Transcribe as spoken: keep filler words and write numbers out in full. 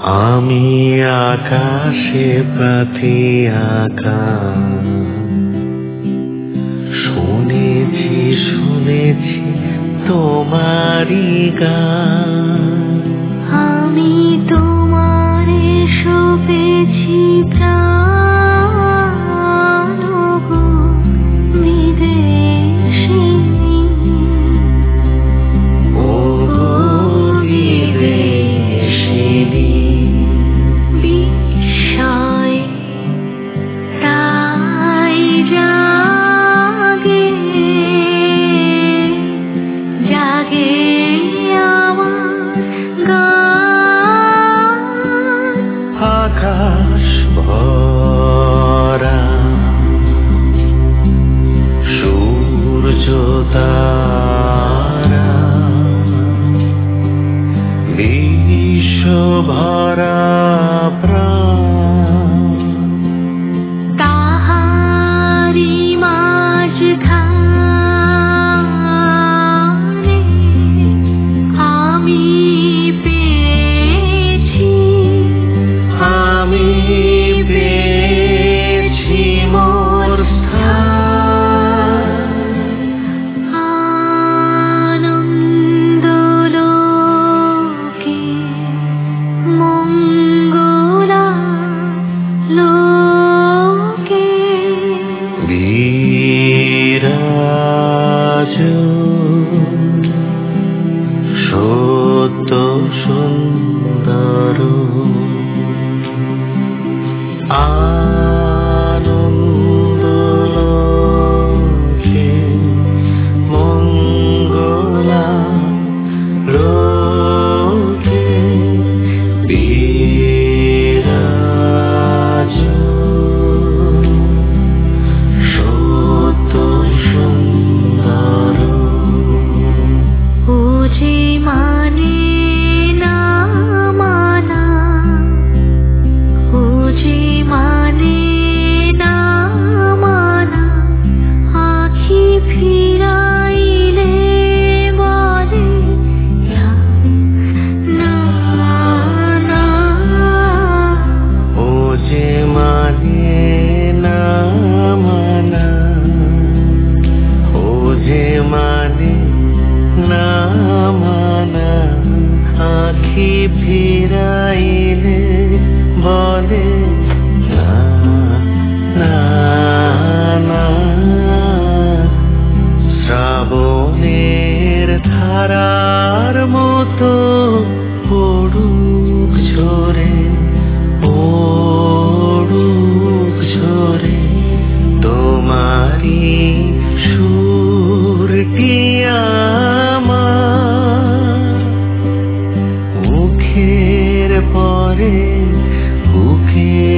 আমি আকাশে পাখি আঁকা, শুনেছি শুনেছি তোমারি গান। আমি তোমারে সপেছি প্রাণ গো বিদেশিনী, ও গো বিদেশিনী। বিস্ময় তাই জাগে জাগে আমার গান। আকাশ ভরা সূর্য তারা, বিশ্ব ভরা প্রাণ। তাহারি মাঝখানে আমি পেয়েছি, আমি পেয়েছি মোর স্থান। আনন্দ লোকে মঙ্গলা লোকে বিরাজ সত্য সুন্দর, আনন্দ লোকে মঙ্গলা লোকে বিরাজ সত্য সুন্দর। ও যে মানে না মানা, ও যে মানে না মানা, আখি ফিরাইলে বলে না না না। ও যে মানে না মানা, ও যে মানে না মানা, আখি ফিরাইলে বলে না না না। শ্রাবণের ধারার মতো পড়ুক ঝরে, পড়ুক ঝরে তোমারি সুরটি আমার। মুখের পরে বুকে